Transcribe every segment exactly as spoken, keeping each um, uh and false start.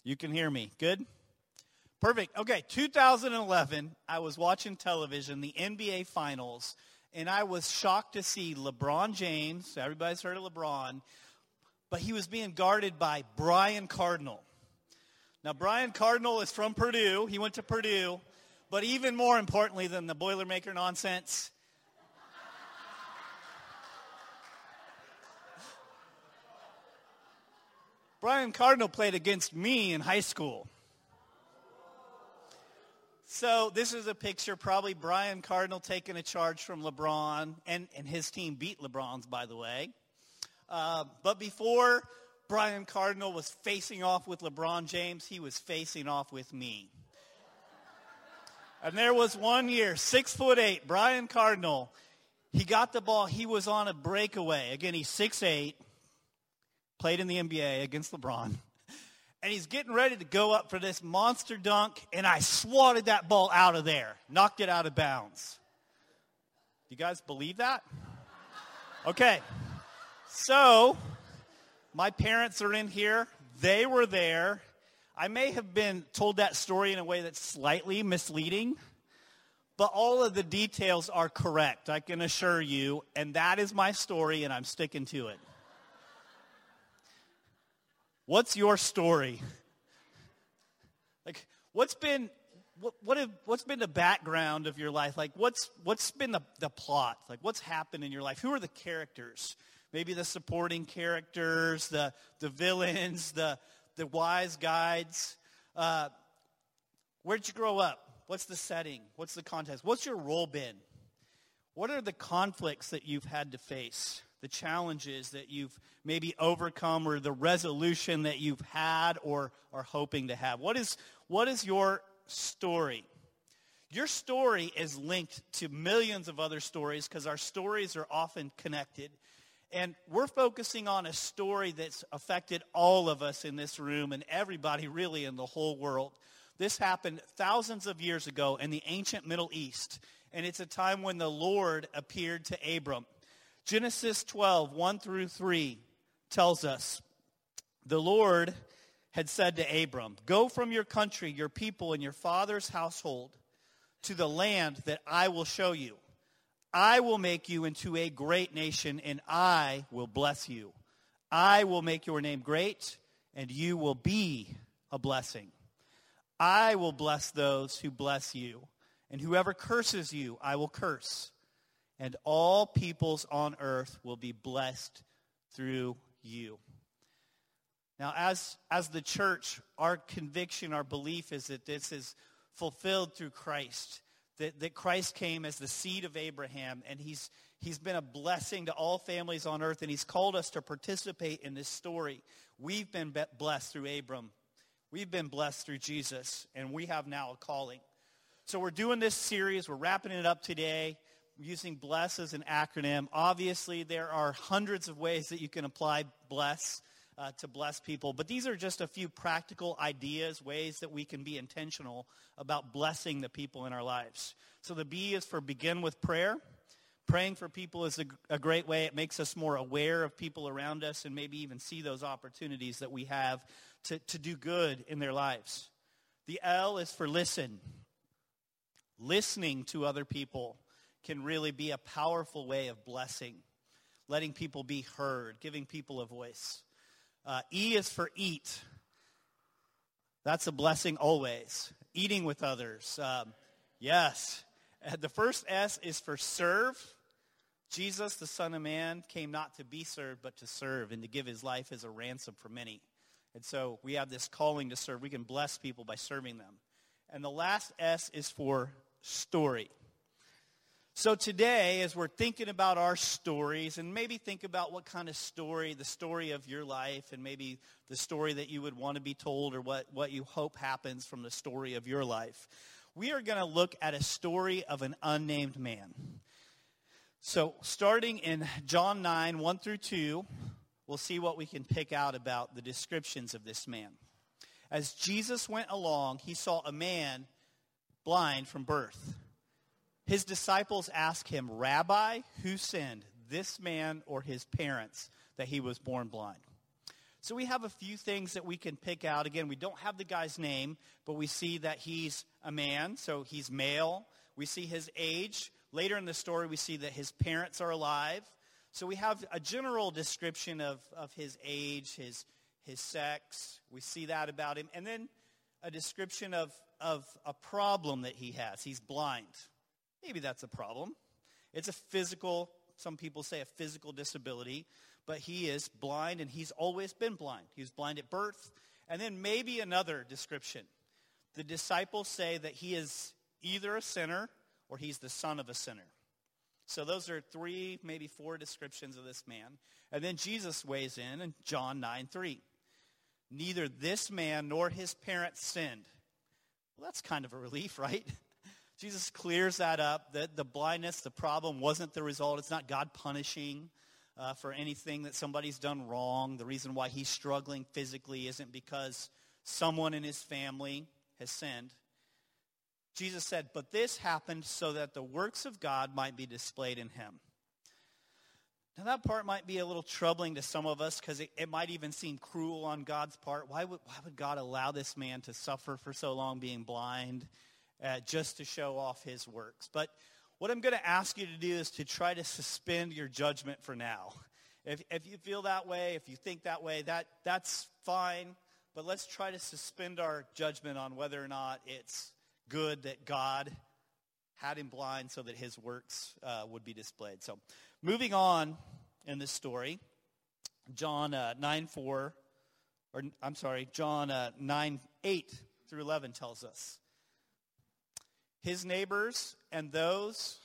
You can hear me. Good? Perfect. Okay, two thousand eleven, I was watching television, the N B A Finals, and I was shocked to see LeBron James. Everybody's heard of LeBron. But he was being guarded by Brian Cardinal. Now, Brian Cardinal is from Purdue. He went to Purdue. But even more importantly than the Boilermaker nonsense, Brian Cardinal played against me in high school. So this is a picture, probably Brian Cardinal taking a charge from LeBron, and, and his team beat LeBron's, by the way. Uh, but before Brian Cardinal was facing off with LeBron James, he was facing off with me. And there was one year, six foot eight, Brian Cardinal. He got the ball. He was on a breakaway. Again, he's six eight, played in the N B A against LeBron. And he's getting ready to go up for this monster dunk, and I swatted that ball out of there, knocked it out of bounds. You guys believe that? Okay. So, my parents are in here. They were there. I may have been told that story in a way that's slightly misleading, but all of the details are correct, I can assure you, and that is my story, and I'm sticking to it. What's your story? Like, what's been what what have, what's been the background of your life? Like, what's what's been the, the plot? Like, what's happened in your life? Who are the characters? Maybe the supporting characters, the the villains, the the wise guides. Uh, where'd you grow up? What's the setting? What's the context? What's your role been? What are the conflicts that you've had to face? The challenges that you've maybe overcome, or the resolution that you've had or are hoping to have? What is what is your story? Your story is linked to millions of other stories because our stories are often connected. And we're focusing on a story that's affected all of us in this room and everybody really in the whole world. This happened thousands of years ago in the ancient Middle East, and it's a time when the Lord appeared to Abram. Genesis twelve, one through three tells us, the Lord had said to Abram, "Go from your country, your people, and your father's household to the land that I will show you. I will make you into a great nation, and I will bless you. I will make your name great, and you will be a blessing. I will bless those who bless you, and whoever curses you, I will curse. And all peoples on earth will be blessed through you." Now, as, as the church, our conviction, our belief is that this is fulfilled through Christ. That, that Christ came as the seed of Abraham, and he's, he's been a blessing to all families on earth, and he's called us to participate in this story. We've been blessed through Abram. We've been blessed through Jesus, and we have now a calling. So we're doing this series. We're wrapping it up today. Using bless as an acronym. Obviously, there are hundreds of ways that you can apply bless uh, to bless people, but these are just a few practical ideas, ways that we can be intentional about blessing the people in our lives. So the B is for begin with prayer. Praying for people is a, a great way. It makes us more aware of people around us and maybe even see those opportunities that we have to, to do good in their lives. The L is for listen. Listening to other people can really be a powerful way of blessing, letting people be heard, giving people a voice. Uh, E is for eat. That's a blessing always. Eating with others. Um, yes. Uh, the first S is for serve. Jesus, the Son of Man, came not to be served, but to serve and to give his life as a ransom for many. And so we have this calling to serve. We can bless people by serving them. And the last S is for story. So today, as we're thinking about our stories, and maybe think about what kind of story, the story of your life, and maybe the story that you would want to be told, or what, what you hope happens from the story of your life, we are going to look at a story of an unnamed man. So starting in John nine, one through two, we'll see what we can pick out about the descriptions of this man. As Jesus went along, he saw a man blind from birth. His disciples asked him, "Rabbi, who sinned, this man or his parents, that he was born blind?" So we have a few things that we can pick out. Again, we don't have the guy's name, but we see that he's a man, so he's male. We see his age. Later in the story, we see that his parents are alive. So we have a general description of, of his age, his, his sex. We see that about him. And then a description of, of a problem that he has. He's blind. Maybe that's a problem. It's a physical, some people say a physical disability. But he is blind, and he's always been blind. He was blind at birth. And then maybe another description. The disciples say that he is either a sinner or he's the son of a sinner. So those are three, maybe four descriptions of this man. And then Jesus weighs in in John nine three. Neither this man nor his parents sinned. Well, that's kind of a relief, right? Jesus clears that up. That the blindness, the problem wasn't the result. It's not God punishing Uh, for anything that somebody's done wrong. The reason why he's struggling physically isn't because someone in his family has sinned. Jesus said, but this happened so that the works of God might be displayed in him. Now that part might be a little troubling to some of us because it, it might even seem cruel on God's part. Why would, why would God allow this man to suffer for so long being blind uh, just to show off his works? But what I'm going to ask you to do is to try to suspend your judgment for now. If, if you feel that way, if you think that way, that that's fine. But let's try to suspend our judgment on whether or not it's good that God had him blind so that his works uh, would be displayed. So moving on in this story, John uh, nine four, or I'm sorry, John uh, nine eight through eleven tells us. His neighbors and those,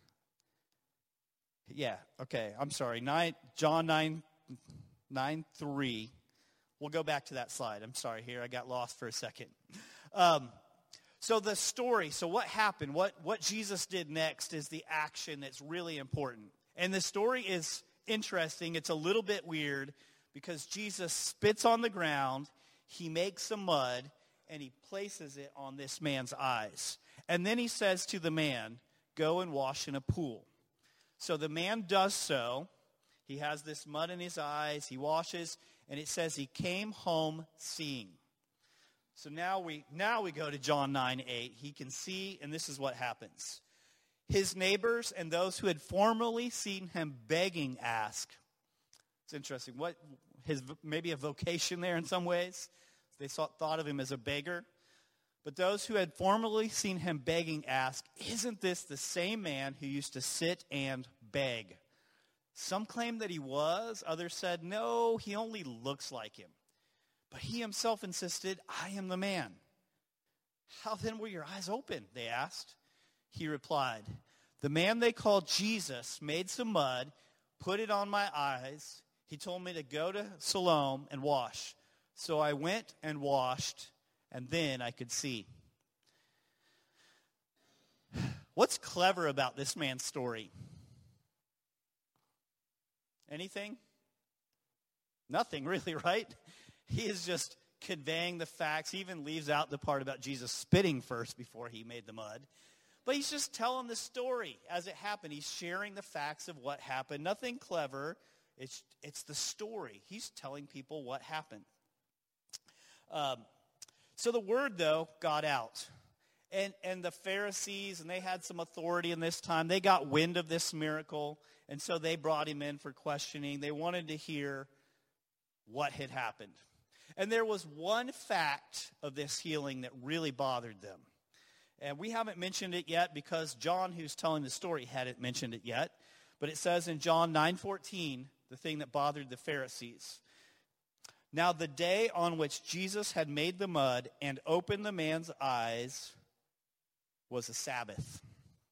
yeah, okay, I'm sorry, nine, John nine, nine, three. We'll go back to that slide. I'm sorry here, I got lost for a second. Um, so the story, so what happened, what, what Jesus did next is the action that's really important. And the story is interesting. It's a little bit weird because Jesus spits on the ground, he makes some mud, and he places it on this man's eyes. And then he says to the man, go and wash in a pool. So the man does so. He has this mud in his eyes. He washes, and it says he came home seeing. So now we now we go to John nine eight. He can see, and this is what happens. His neighbors and those who had formerly seen him begging ask. It's interesting. What his maybe a vocation there in some ways. They saw, thought of him as a beggar. But those who had formerly seen him begging ask, isn't this the same man who used to sit and beg? Some claimed that he was. Others said, no, he only looks like him. But he himself insisted, I am the man. How then were your eyes open? They asked. He replied, the man they called Jesus made some mud, put it on my eyes. He told me to go to Siloam and wash. So I went and washed, and then I could see. What's clever about this man's story? Anything? Nothing really, right? He is just conveying the facts. He even leaves out the part about Jesus spitting first before he made the mud. But he's just telling the story as it happened. He's sharing the facts of what happened. Nothing clever. It's, it's the story. He's telling people what happened. Um, so the word, though, got out. And, and the Pharisees, and they had some authority in this time, they got wind of this miracle. And so they brought him in for questioning. They wanted to hear what had happened. And there was one fact of this healing that really bothered them. And we haven't mentioned it yet because John, who's telling the story, hadn't mentioned it yet. But it says in John nine fourteen, the thing that bothered the Pharisees. Now the day on which Jesus had made the mud and opened the man's eyes was a Sabbath.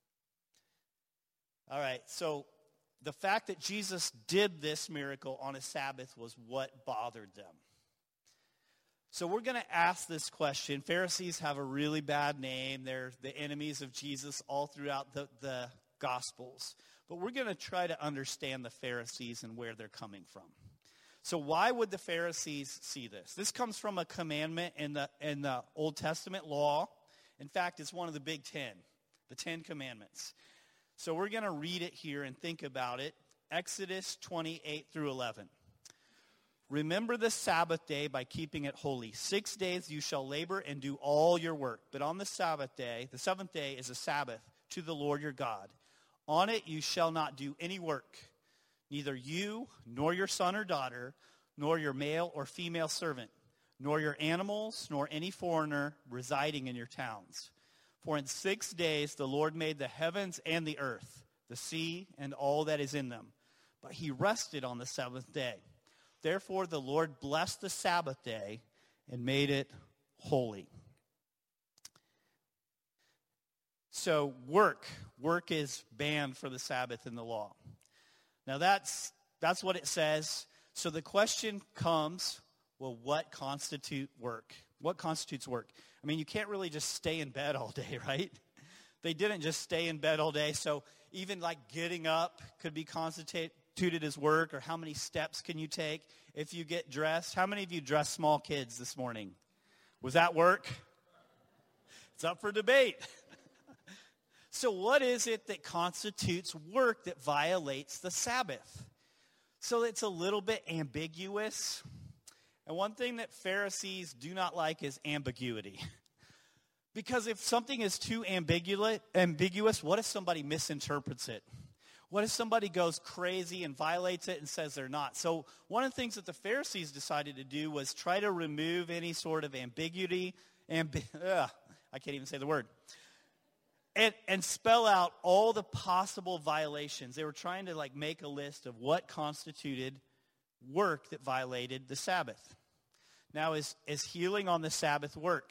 All right, so the fact that Jesus did this miracle on a Sabbath was what bothered them. So we're going to ask this question. Pharisees have a really bad name. They're the enemies of Jesus all throughout the, the Gospels. But we're going to try to understand the Pharisees and where they're coming from. So why would the Pharisees see this? This comes from a commandment in the, in the Old Testament law. In fact, it's one of the big ten, the Ten Commandments. So we're going to read it here and think about it. Exodus twenty-eight through eleven. Remember the Sabbath day by keeping it holy. Six days you shall labor and do all your work. But on the Sabbath day, the seventh day is a Sabbath to the Lord your God. On it you shall not do any work, neither you nor your son or daughter, nor your male or female servant, nor your animals, nor any foreigner residing in your towns. For in six days the Lord made the heavens and the earth, the sea, and all that is in them. But he rested on the seventh day. Therefore the Lord blessed the Sabbath day and made it holy. So work, work is banned for the Sabbath in the law. Now that's that's what it says. So the question comes, well, what constitutes work? What constitutes work? I mean, you can't really just stay in bed all day, right? They didn't just stay in bed all day. So even like getting up could be constituted as work, or how many steps can you take if you get dressed? How many of you dressed small kids this morning? Was that work? It's up for debate. So what is it that constitutes work that violates the Sabbath? So it's a little bit ambiguous. And one thing that Pharisees do not like is ambiguity. Because if something is too ambiguous, ambiguous, what if somebody misinterprets it? What if somebody goes crazy and violates it and says they're not? So one of the things that the Pharisees decided to do was try to remove any sort of ambiguity, ambi- ugh, I can't even say the word, and, and spell out all the possible violations. They were trying to like make a list of what constituted work that violated the Sabbath. Now, is, is healing on the Sabbath work?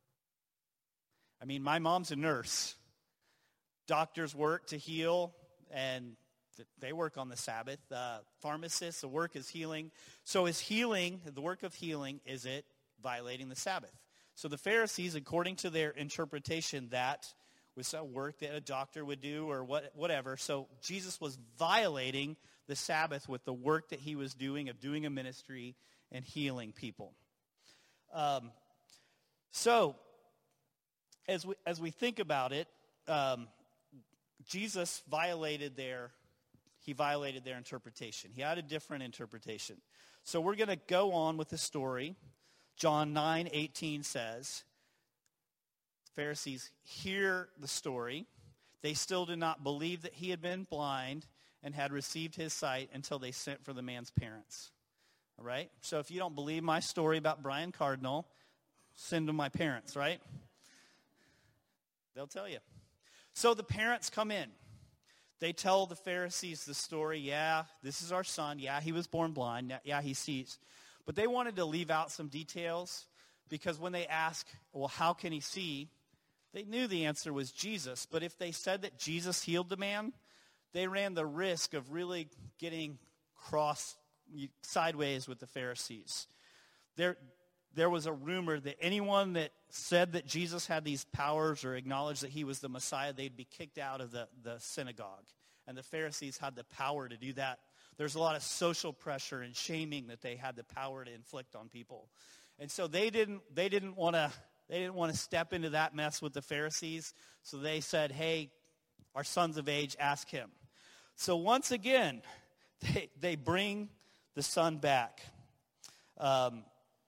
I mean, my mom's a nurse. Doctors work to heal, and they work on the Sabbath. Uh, pharmacists, the work is healing. So is healing, the work of healing, is it violating the Sabbath? So the Pharisees, according to their interpretation, that was some work that a doctor would do or what, whatever. So Jesus was violating the Sabbath with the work that he was doing of doing a ministry and healing people. Um, so as we as we think about it, um, Jesus violated their, he violated their interpretation. He had a different interpretation. So we're going to go on with the story. John nine eighteen says, Pharisees hear the story. They still did not believe that he had been blind and had received his sight until they sent for the man's parents. All right? So if you don't believe my story about Brian Cardinal, send to my parents, right? They'll tell you. So the parents come in. They tell the Pharisees the story. Yeah, this is our son. Yeah, he was born blind. Yeah, he sees. But they wanted to leave out some details because when they ask, well, how can he see? They knew the answer was Jesus. But if they said that Jesus healed the man, they ran the risk of really getting cross sideways with the Pharisees. There, there was a rumor that anyone that said that Jesus had these powers or acknowledged that he was the Messiah, they'd be kicked out of the, the synagogue. And the Pharisees had the power to do that. There's a lot of social pressure and shaming that they had the power to inflict on people. And so they didn't they didn't want to they didn't want to step into that mess with the Pharisees. So they said, "Hey, our son's of age, ask him." So once again, they they bring the son back. Um,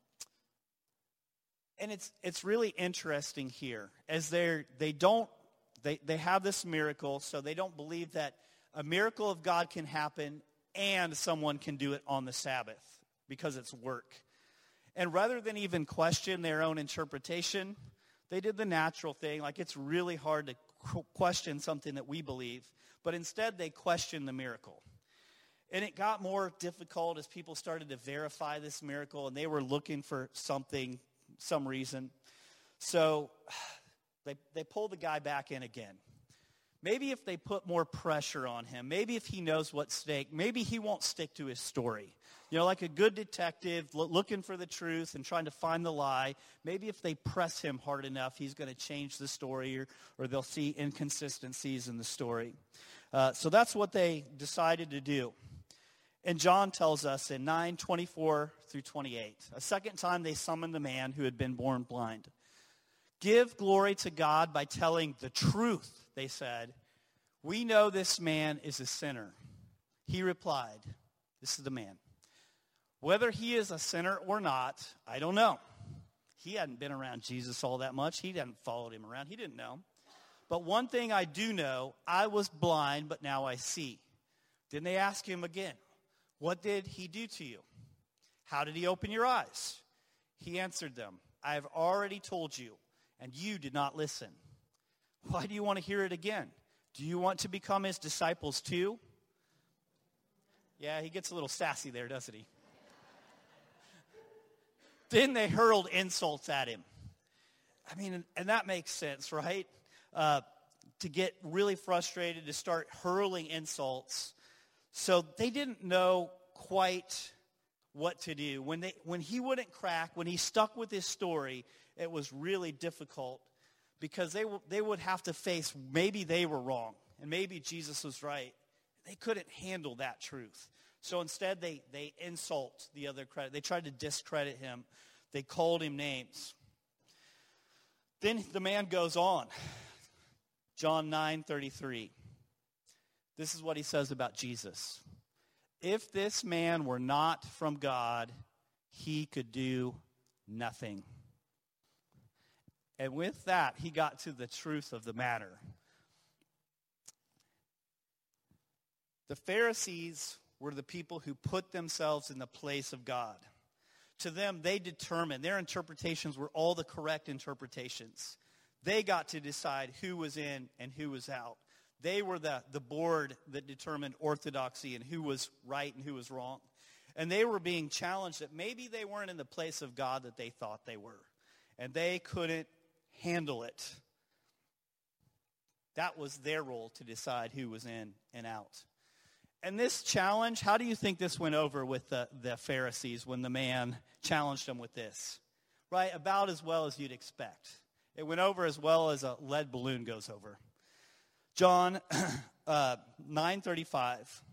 and it's it's really interesting here as they they don't they they have this miracle, so they don't believe that a miracle of God can happen and someone can do it on the Sabbath because it's work. And rather than even question their own interpretation, they did the natural thing. Like, it's really hard to qu- question something that we believe. But instead, they questioned the miracle. And it got more difficult as people started to verify this miracle, and they were looking for something, some reason. So they they pulled the guy back in again. Maybe if they put more pressure on him, maybe if he knows what's at stake, maybe he won't stick to his story. You know, like a good detective lo- looking for the truth and trying to find the lie, maybe if they press him hard enough, he's going to change the story, or, or they'll see inconsistencies in the story. Uh, so that's what they decided to do. And John tells us in nine twenty-four through twenty-eight, a second time they summoned the man who had been born blind. Give glory to God by telling the truth, they said. We know this man is a sinner. He replied, this is the man. Whether he is a sinner or not, I don't know. He hadn't been around Jesus all that much. He hadn't followed him around. He didn't know. But one thing I do know, I was blind, but now I see. Then they ask him again, what did he do to you? How did he open your eyes? He answered them, I have already told you, and you did not listen. Why do you want to hear it again? Do you want to become his disciples too? Yeah, he gets a little sassy there, doesn't he? Then they hurled insults at him. I mean, and that makes sense, right? Uh, to get really frustrated, to start hurling insults. So they didn't know quite what to do. When they, when he wouldn't crack, when he stuck with his story, it was really difficult because they, they would have to face maybe they were wrong and maybe Jesus was right. They couldn't handle that truth. So instead, they, they insult the other credit. They tried to discredit him. They called him names. Then the man goes on. John nine thirty-three. This is what he says about Jesus. If this man were not from God, he could do nothing. And with that, he got to the truth of the matter. The Pharisees were the people who put themselves in the place of God. To them, they determined, their interpretations were all the correct interpretations. They got to decide who was in and who was out. They were the, the board that determined orthodoxy and who was right and who was wrong. And they were being challenged that maybe they weren't in the place of God that they thought they were. And they couldn't handle it. That was their role to decide who was in and out. And this challenge, how do you think this went over with the, the Pharisees when the man challenged them with this? Right, about as well as you'd expect. It went over as well as a lead balloon goes over. John uh, nine thirty-five,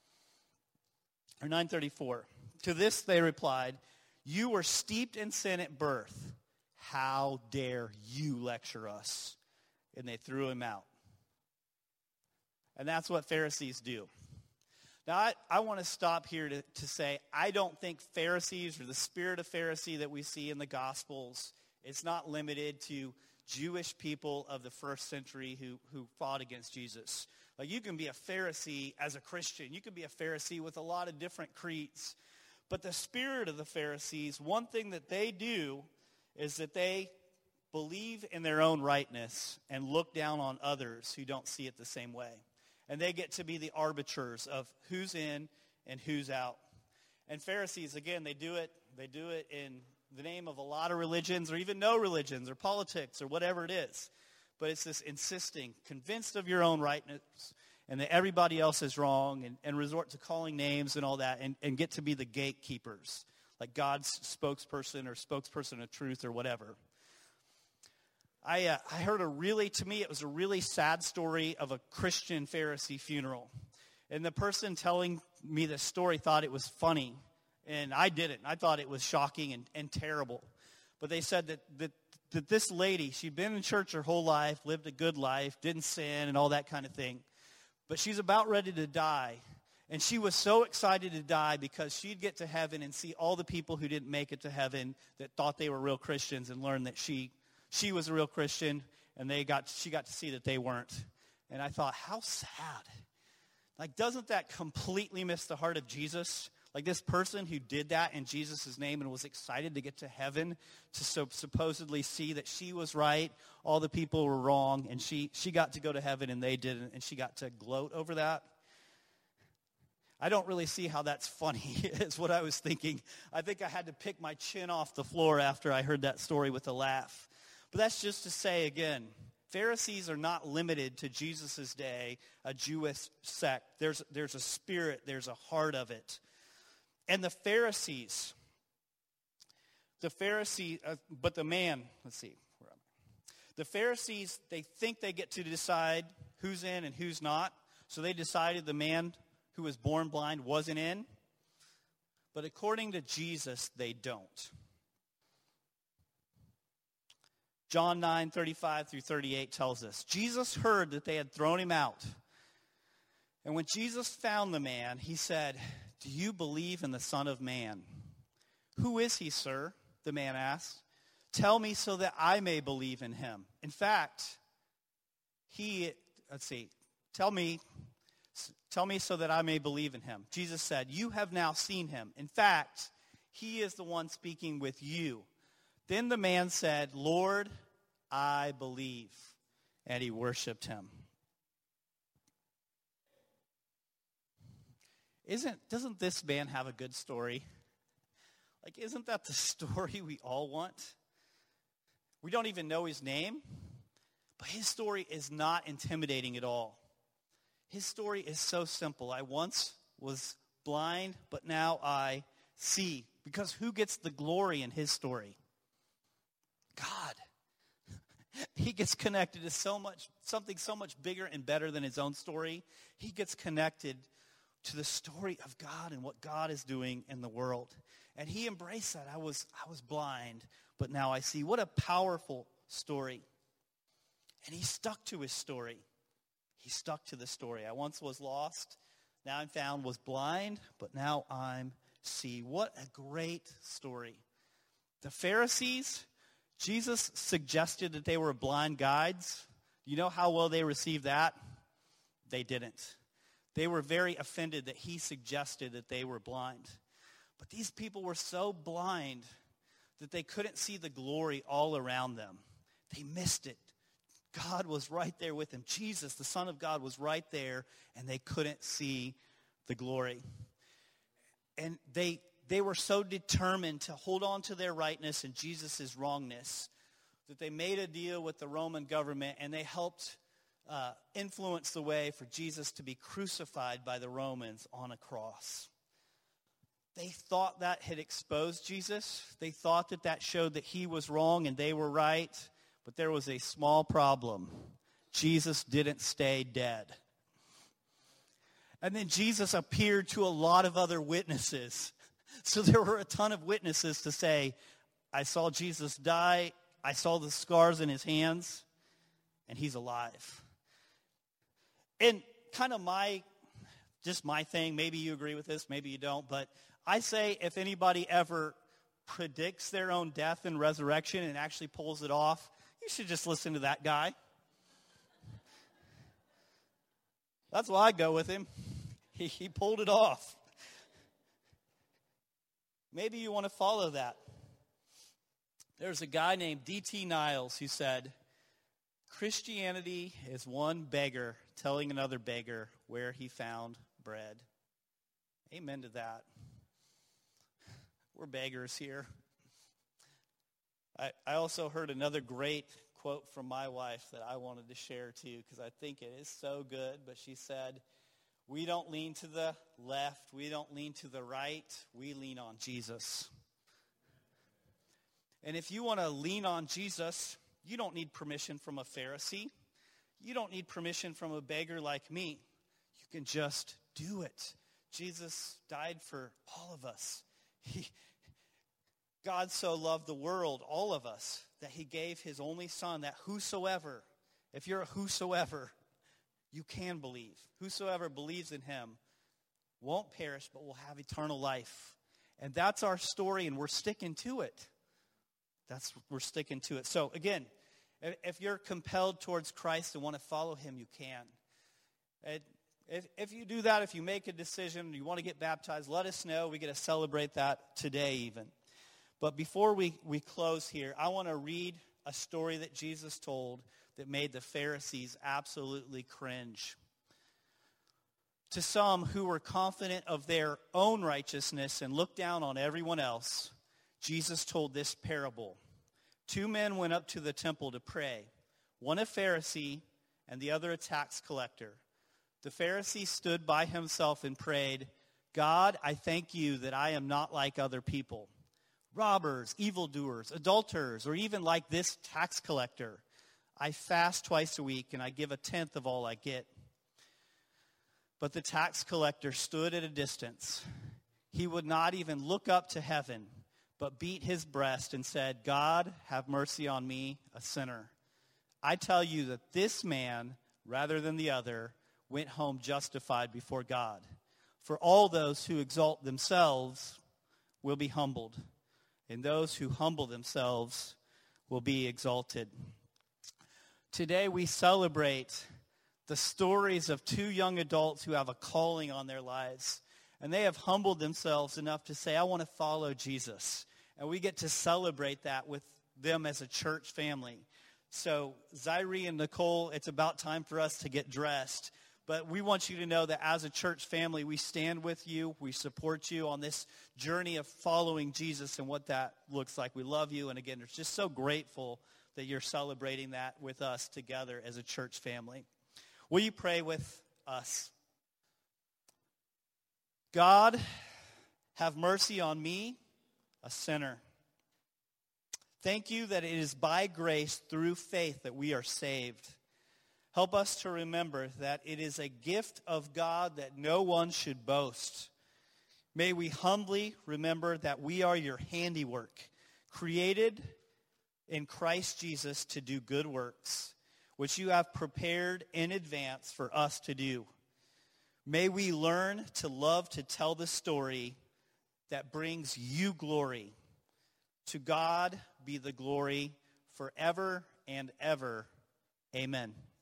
or nine thirty-four. To this they replied, you were steeped in sin at birth. How dare you lecture us? And they threw him out. And that's what Pharisees do. Now, I, I want to stop here to, to say, I don't think Pharisees or the spirit of Pharisee that we see in the Gospels, it's not limited to Jewish people of the first century who, who fought against Jesus. Like, you can be a Pharisee as a Christian. You can be a Pharisee with a lot of different creeds. But the spirit of the Pharisees, one thing that they do is that they believe in their own rightness and look down on others who don't see it the same way. And they get to be the arbiters of who's in and who's out. And Pharisees, again, they do it. They do it in the name of a lot of religions or even no religions or politics or whatever it is. But it's this insisting, convinced of your own rightness and that everybody else is wrong and, and resort to calling names and all that and, and get to be the gatekeepers, like God's spokesperson or spokesperson of truth or whatever. I, uh, I heard a really, to me, it was a really sad story of a Christian Pharisee funeral. And the person telling me this story thought it was funny. And I didn't. I thought it was shocking and, and terrible. But they said that, that, that this lady, she'd been in church her whole life, lived a good life, didn't sin and all that kind of thing. But she's about ready to die. And she was so excited to die because she'd get to heaven and see all the people who didn't make it to heaven that thought they were real Christians and learn that she... She was a real Christian, and they got she got to see that they weren't. And I thought, how sad. Like, doesn't that completely miss the heart of Jesus? Like, this person who did that in Jesus' name and was excited to get to heaven to so supposedly see that she was right, all the people were wrong, and she, she got to go to heaven and they didn't, and she got to gloat over that. I don't really see how that's funny, is what I was thinking. I think I had to pick my chin off the floor after I heard that story with a laugh. But that's just to say, again, Pharisees are not limited to Jesus' day, a Jewish sect. There's, there's a spirit, there's a heart of it. And the Pharisees, the Pharisee, uh, but the man, let's see, where am I? The Pharisees, they think they get to decide who's in and who's not. So they decided the man who was born blind wasn't in. But according to Jesus, they don't. John nine thirty-five through thirty-eight tells us, Jesus heard that they had thrown him out. And when Jesus found the man, he said, do you believe in the Son of Man? "Who is he, sir?" the man asked. "Tell me so that I may believe in him. In fact, he, let's see, tell me, tell me so that I may believe in him." Jesus said, "You have now seen him. In fact, he is the one speaking with you." Then the man said, "Lord, I believe." And he worshiped him. Isn't, doesn't this man have a good story? Like, isn't that the story we all want? We don't even know his name, but his story is not intimidating at all. His story is so simple. I once was blind, but now I see. Because who gets the glory in his story? God. He gets connected to so much, something so much bigger and better than his own story. He gets connected to the story of God and what God is doing in the world. And he embraced that. I was, I was blind, but now I see. What a powerful story. And he stuck to his story. He stuck to the story. I once was lost, now I'm found, was blind, but now I'm see. What a great story. The Pharisees, Jesus suggested that they were blind guides. You know how well they received that? They didn't. They were very offended that he suggested that they were blind. But these people were so blind that they couldn't see the glory all around them. They missed it. God was right there with them. Jesus, the Son of God, was right there, and they couldn't see the glory. And they they were so determined to hold on to their rightness and Jesus' wrongness that they made a deal with the Roman government, and they helped uh, influence the way for Jesus to be crucified by the Romans on a cross. They thought that had exposed Jesus. They thought that that showed that he was wrong and they were right. But there was a small problem. Jesus didn't stay dead. And then Jesus appeared to a lot of other witnesses. So there were a ton of witnesses to say, I saw Jesus die, I saw the scars in his hands, and he's alive. And kind of my, just my thing, maybe you agree with this, maybe you don't, but I say if anybody ever predicts their own death and resurrection and actually pulls it off, you should just listen to that guy. That's why I go with him. He, he pulled it off. Maybe you want to follow that. There's a guy named D T Niles who said, Christianity is one beggar telling another beggar where he found bread. Amen to that. We're beggars here. I, I also heard another great quote from my wife that I wanted to share too, because I think it is so good. But she said, we don't lean to the left. We don't lean to the right. We lean on Jesus. And if you want to lean on Jesus, you don't need permission from a Pharisee. You don't need permission from a beggar like me. You can just do it. Jesus died for all of us. He, God so loved the world, all of us, that he gave his only son, that whosoever, if you're a whosoever, you can believe. Whosoever believes in him won't perish, but will have eternal life. And that's our story, and we're sticking to it. That's we're sticking to it. So again, if you're compelled towards Christ and want to follow him, you can. And if, if you do that, if you make a decision, you want to get baptized, let us know. We get to celebrate that today even. But before we, we close here, I want to read a story that Jesus told that made the Pharisees absolutely cringe. To some who were confident of their own righteousness and looked down on everyone else, Jesus told this parable. Two men went up to the temple to pray, one a Pharisee and the other a tax collector. The Pharisee stood by himself and prayed, God, I thank you that I am not like other people, robbers, evildoers, adulterers, or even like this tax collector. I fast twice a week and I give a tenth of all I get. But the tax collector stood at a distance. He would not even look up to heaven, but beat his breast and said, God, have mercy on me, a sinner. I tell you that this man, rather than the other, went home justified before God. For all those who exalt themselves will be humbled, and those who humble themselves will be exalted. Today we celebrate the stories of two young adults who have a calling on their lives. And they have humbled themselves enough to say, I want to follow Jesus. And we get to celebrate that with them as a church family. So Zaire and Nicole, it's about time for us to get dressed. But we want you to know that as a church family, we stand with you. We support you on this journey of following Jesus and what that looks like. We love you. And again, we're just so grateful that you're celebrating that with us together as a church family. Will you pray with us? God, have mercy on me, a sinner. Thank you that it is by grace through faith that we are saved. Help us to remember that it is a gift of God that no one should boast. May we humbly remember that we are your handiwork, created in Christ Jesus to do good works, which you have prepared in advance for us to do. May we learn to love to tell the story that brings you glory. To God be the glory forever and ever. Amen.